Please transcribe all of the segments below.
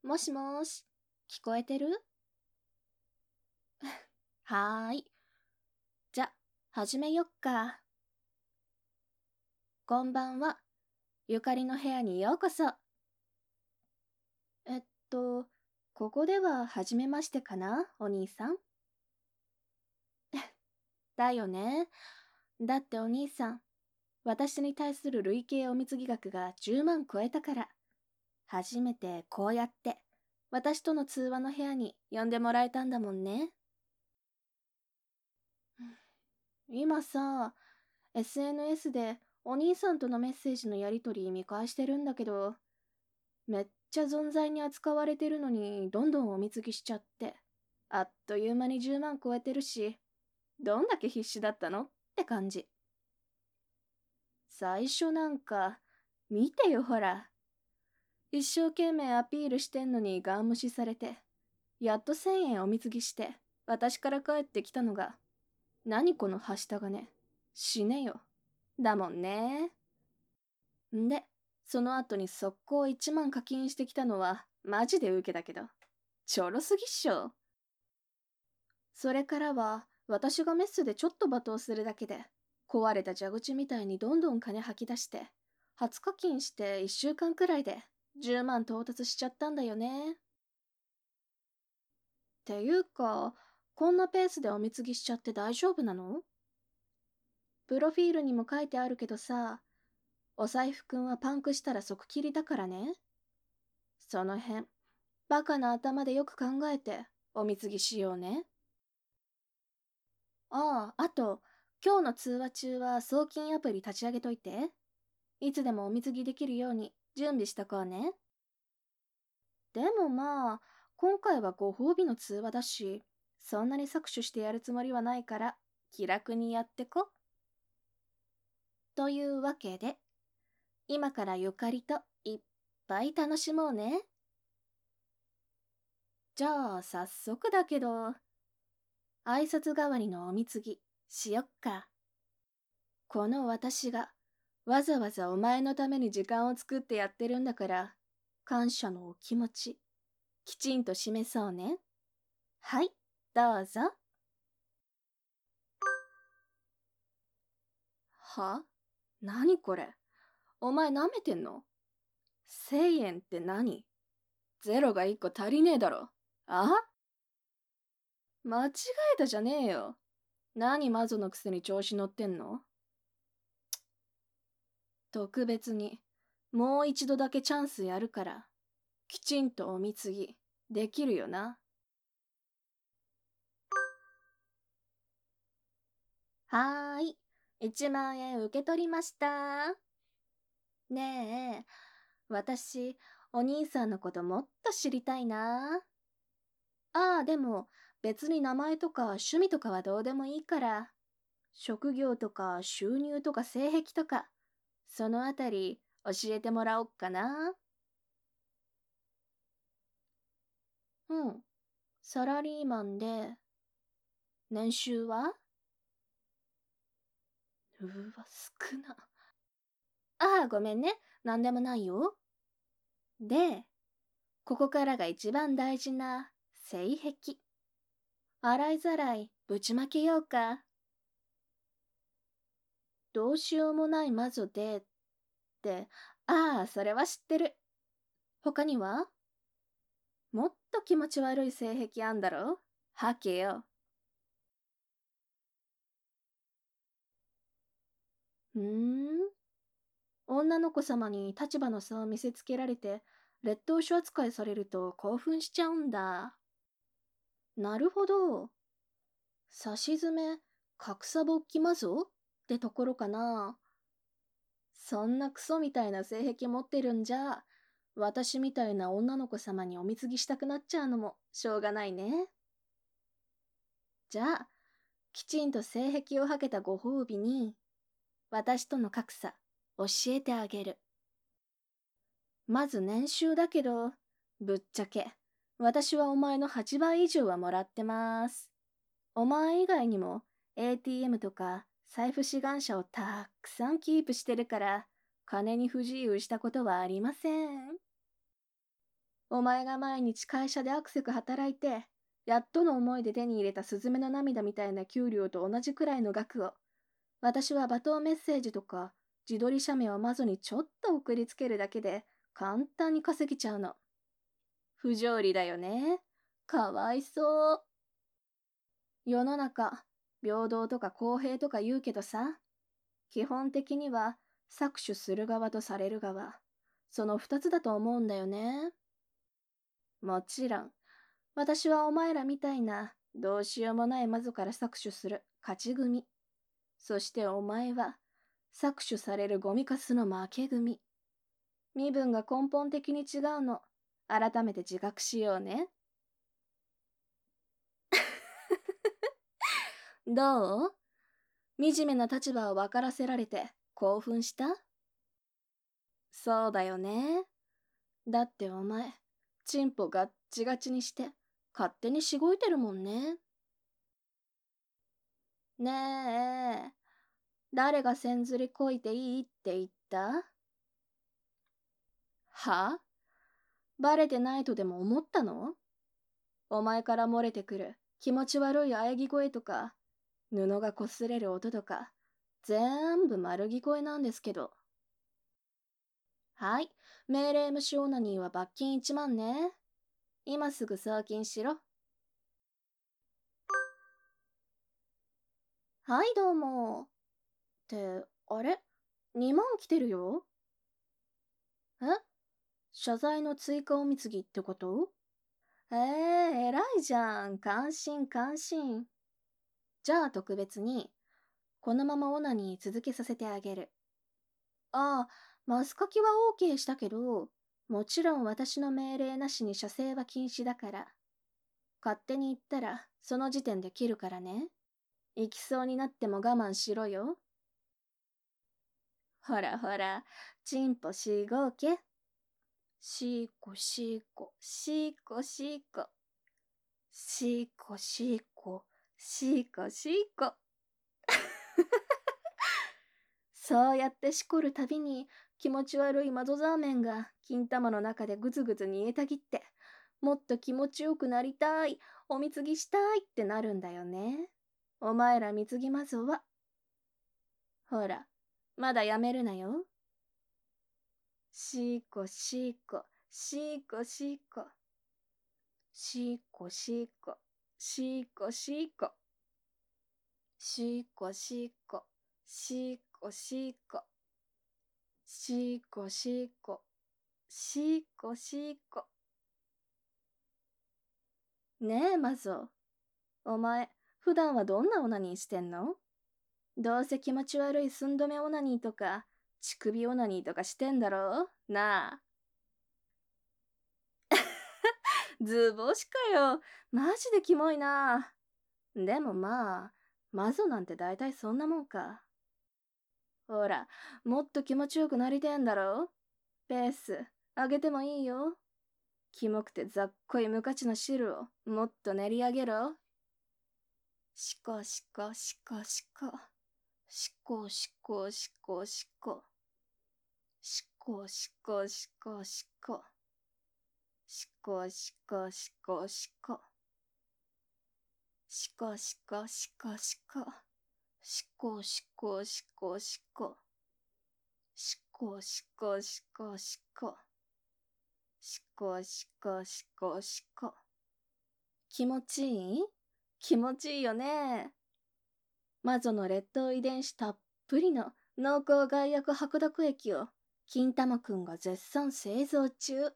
もしもーし、聞こえてる？はーい。じゃ、始めよっか。こんばんは。ゆかりの部屋にようこそ。えっと、ここでは初めましてかな、お兄さん。だよね。だってお兄さん、私に対する累計お貢ぎ額が10万超えたから、初めてこうやって、私との通話の部屋に呼んでもらえたんだもんね。今さ、SNS でお兄さんとのメッセージのやりとり見返してるんだけど、めっちゃ存在に扱われてるのにどんどんお貢ぎしちゃって、あっという間に10万超えてるし、どんだけ必死だったのって感じ。最初なんか、見てよほら。一生懸命アピールしてんのにガン無視されて、やっと1000円お貢ぎして、私から帰ってきたのが、何このはした金。死ねよ。だもんね。んで、その後に速攻1万課金してきたのはマジでウケだけど、ちょろすぎっしょ。それからは私がメスでちょっと罵倒するだけで、壊れた蛇口みたいにどんどん金吐き出して、初課金して1週間くらいで10万到達しちゃったんだよね。っていうか、こんなペースでお貢ぎしちゃって大丈夫なの？プロフィールにも書いてあるけどさ、お財布くんはパンクしたら即切りだからね。その辺、バカな頭でよく考えてお貢ぎしようね。あと、今日の通話中は送金アプリ立ち上げといて。いつでもお貢ぎできるように準備しとこうね。でもまあ、今回はご褒美の通話だし、そんなに搾取してやるつもりはないから、気楽にやってこ。というわけで、今からゆかりといっぱい楽しもうね。じゃあ、早速だけど、挨拶代わりのお貢ぎしよっか。この私がわざわざお前のために時間を作ってやってるんだから、感謝のお気持ち、きちんと示そうね。はい、どうぞ。は？何これ？お前舐めてんの？1000円って何？ゼロが1個足りねえだろ。あ？間違えたじゃねえよ。何マゾのくせに調子乗ってんの？特別に、もう一度だけチャンスやるから、きちんとお貢ぎ、できるよな。はーい。1万円受け取りました。ねえ、私、お兄さんのこともっと知りたいな。でも、別に名前とか趣味とかはどうでもいいから、職業とか収入とか性癖とか、そのあたり教えてもらおっかな。うん、サラリーマンで、年収は？うわ、少な。ごめんね。なんでもないよ。で、ここからが一番大事な性癖。洗いざらいぶちまけようか。どうしようもない魔女でって、それは知ってる。他には？もっと気持ち悪い性癖あんだろ？はけよ。ふーん。女の子様に立場の差を見せつけられて、劣等種扱いされると興奮しちゃうんだ。なるほど。さしずめ、格差ぼっきまぞってところかな。そんなクソみたいな性癖持ってるんじゃ、私みたいな女の子様にお貢ぎしたくなっちゃうのもしょうがないね。じゃあ、きちんと性癖をはけたご褒美に、私との格差、教えてあげる。まず年収だけど、ぶっちゃけ、私はお前の8倍以上はもらってます。お前以外にも ATM とか財布志願者をたくさんキープしてるから、金に不自由したことはありません。 お前が毎日会社でアクセク働いて、やっとの思いで手に入れたスズメの涙みたいな給料と同じくらいの額を、私は罵倒メッセージとか自撮り写メをマゾにちょっと送りつけるだけで簡単に稼げちゃうの。不条理だよね。かわいそう。世の中、平等とか公平とか言うけどさ、基本的には搾取する側とされる側、その二つだと思うんだよね。もちろん、私はお前らみたいなどうしようもないマゾから搾取する勝ち組。そしてお前は搾取されるゴミカスの負け組。身分が根本的に違うの。改めて自覚しようね。どう？惨めな立場を分からせられて興奮した？そうだよね。だってお前、チンポガッチガチにして勝手にしごいてるもんね。ねえ、誰がせんずりこいていいって言った？は？バレてないとでも思ったの？お前から漏れてくる気持ち悪い喘ぎ声とか、布が擦れる音とか、全部丸聞こえなんですけど。はい、命令無視オナニーは罰金1万ね。今すぐ送金しろ。はいどうも。って、あれ？ 2 万来てるよ。え？謝罪の追加おみつぎってこと？偉いじゃん。感心感心。じゃあ特別に、このままオナニー続けさせてあげる。ああ、マスカキは OK したけど、もちろん私の命令なしに射精は禁止だから。勝手に言ったら、その時点で切るからね。行きそうになっても我慢しろよ。ほらほら、チンポしごけ。しーこしーこ、しーこしーこ。しーこしーこ、しーこしーこ。そうやってしこるたびに気持ち悪いマゾザーメンが金玉の中でぐつぐつ煮えたぎって、もっと気持ちよくなりたい、お貢ぎしたいってなるんだよね。お前ら貢ぎマゾは。ほら、まだやめるなよ。しーこしーこ、しーこしーこ。しーこしーこ、しーこしーこ。しーこしーこ、しーこしーこ。しーこしーこ、しーこしーこ。ねえ、マゾ。お前、普段はどんなオナニーしてんの？どうせ気持ち悪い寸止めオナニーとか、乳首オナニーとかしてんだろなあ。図星かよ。マジでキモいな。でもまあ、マゾなんて大体そんなもんか。ほら、もっと気持ちよくなりてんだろ？ペース、上げてもいいよ。キモくてざっこい無価値な汁をもっと練り上げろ。しこしこしこしこ。しこしこしこしこ。しこしこしこしこ。しこしこしこしこ。しこしこしこしこ。しこしこしこしこ。しこしこしこしこ。しこしこしこしこ。気持ちいい？気持ちいいよね。魔女の劣等遺伝子たっぷりの濃厚害悪白濁液を金玉くんが絶賛製造中。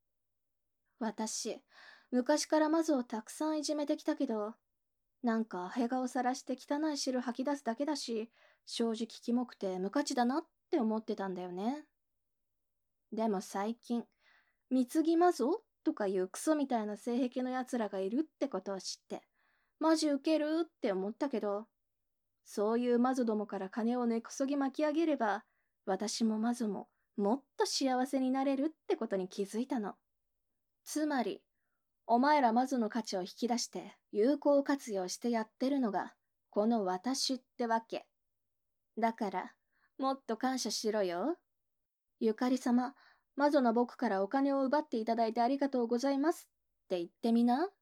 私、昔から魔女をたくさんいじめてきたけど、なんかヘ顔さらして汚い汁吐き出すだけだし、正直キモくて無価値だなって思ってたんだよね。でも最近、貢ぎ魔女とかいうクソみたいな性癖の奴らがいるってことを知って、マジウケるって思ったけど、そういう魔女どもから金を根こそぎ巻き上げれば、私も魔女ももっと幸せになれるってことに気づいたの。つまり、お前ら魔女の価値を引き出して有効活用してやってるのが、この私ってわけ。だから、もっと感謝しろよ。ゆかり様、 魔女の僕からお金を奪っていただいてありがとうございますって言ってみな。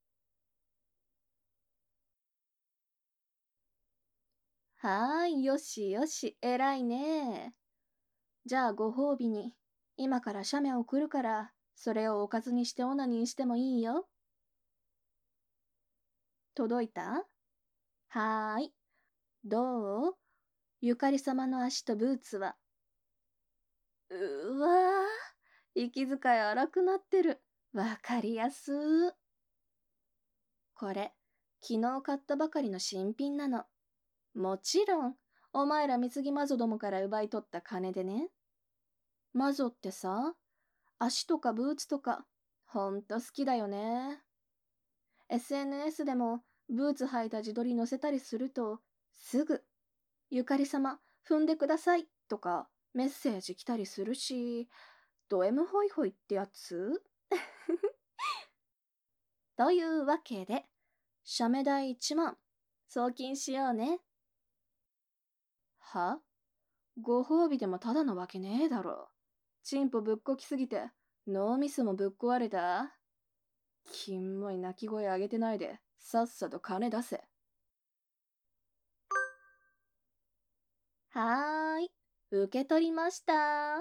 はーい、よしよし、偉いね。じゃあご褒美に、今から写メ送るから、それをおかずにしてオナニーしてもいいよ。届いた？はーい。どう？ゆかり様の足とブーツは。うわぁ、息遣い荒くなってる。わかりやすー。これ、昨日買ったばかりの新品なの。もちろん、お前ら貢ぎ魔女どもから奪い取った金でね。魔女ってさ、足とかブーツとか、ほんと好きだよね。SNS でもブーツ履いた自撮り載せたりすると、すぐ、ゆかり様、踏んでくださいとかメッセージ来たりするし、ド M ホイホイってやつというわけで、写メ代1万、送金しようね。は？ご褒美でもただのわけねえだろ。チンポぶっこきすぎて、脳みそもぶっ壊れた。きんもい泣き声上げてないで、さっさと金出せ。はーい、受け取りました。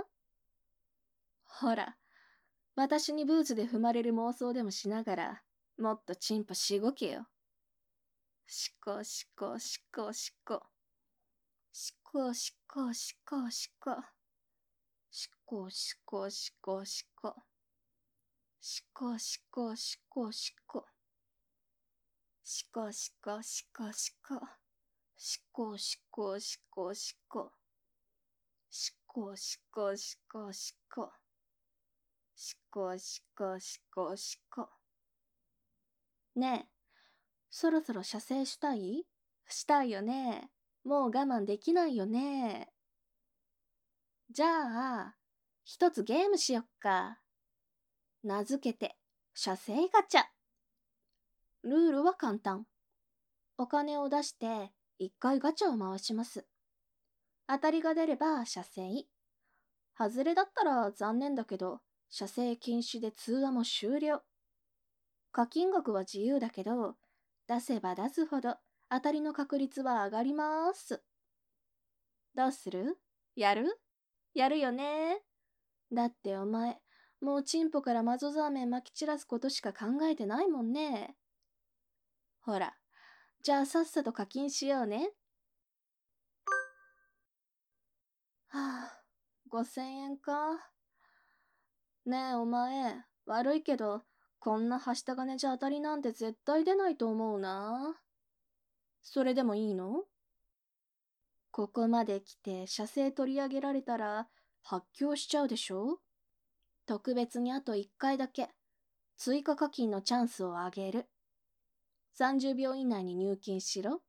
ほら、私にブーツで踏まれる妄想でもしながら、もっとチンポしごけよ。しこしこしこしこ。しこしこしこしこ。しこしこしこしこ。しこしこしこしこ。しこしこしこしこ。しこしこしこしこ。しこしこしこしこ。しこしこしこしこ。ねえ、そろそろ射精したい？したいよね。もう我慢できないよね。じゃあ、一つゲームしよっか。名付けて、射精ガチャ。ルールは簡単。お金を出して、一回ガチャを回します。当たりが出れば射精。外れだったら残念だけど、射精禁止で通話も終了。課金額は自由だけど、出せば出すほど当たりの確率は上がります。どうする？やる？やるよね。だってお前、もうチンポからマゾザーメン撒き散らすことしか考えてないもんね。ほら、じゃあさっさと課金しようね。はあ、5000円か。ねえお前、悪いけど、こんなはした金じゃ当たりなんて絶対出ないと思うな。それでもいいの？ここまで来て射精取り上げられたら発狂しちゃうでしょ？特別にあと1回だけ追加課金のチャンスをあげる。30秒以内に入金しろ。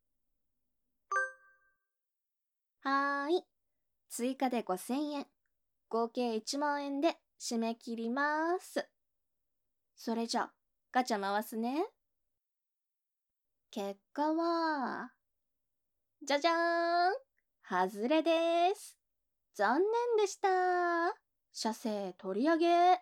はーい。追加で5000円。合計1万円で締め切ります。それじゃ、ガチャ回すね。結果は、じゃじゃーん！外れです。残念でした。射精取り上げ。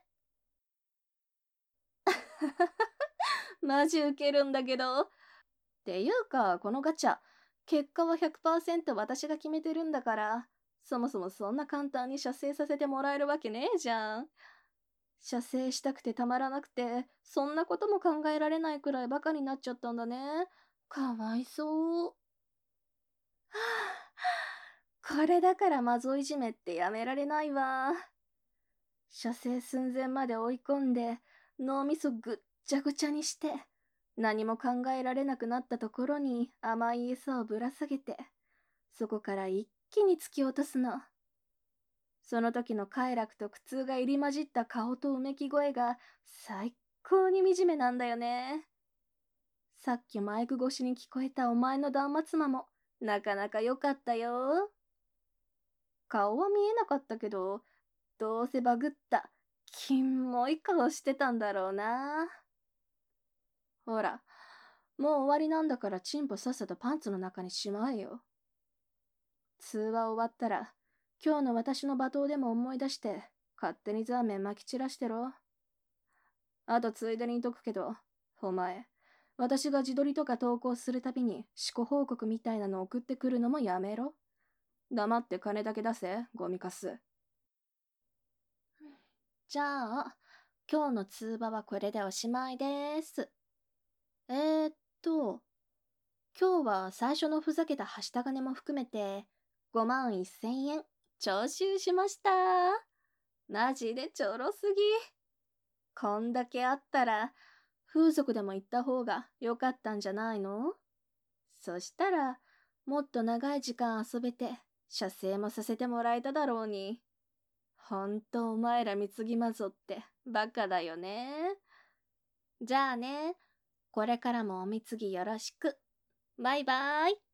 マジウケるんだけど。っていうか、このガチャ、結果は100%私が決めてるんだから、そもそもそんな簡単に射精させてもらえるわけねえじゃん。射精したくてたまらなくて、そんなことも考えられないくらいバカになっちゃったんだね。かわいそう。はあ、これだからマゾいじめってやめられないわ。射精寸前まで追い込んで、脳みそぐっちゃぐちゃにして、何も考えられなくなったところに甘い餌をぶら下げて、そこから一気に突き落とすの。その時の快楽と苦痛が入り混じった顔とうめき声が最高に惨めなんだよね。さっきマイク越しに聞こえたお前の断末魔もなかなか良かったよ。顔は見えなかったけど、どうせバグった、キモい顔してたんだろうな。ほら、もう終わりなんだからチンポさっさとパンツの中にしまえよ。通話終わったら、今日の私の罵倒でも思い出して、 勝手にザーメン撒き散らしてろ。あとついでに言っとくけど、お前、私が自撮りとか投稿するたびに思考報告みたいなの送ってくるのもやめろ。黙って金だけ出せ、ゴミカス。じゃあ、今日の通話はこれでおしまいです。えーっと、今日は最初のふざけたはした金も含めて51,000円徴収しました。マジでちょろすぎ。こんだけあったら風俗でも行った方が良かったんじゃないの？そしたらもっと長い時間遊べて射精もさせてもらえただろうに。ほんとお前ら貢ぎまぞってバカだよね。じゃあね、これからもお貢ぎよろしく。バイバイ。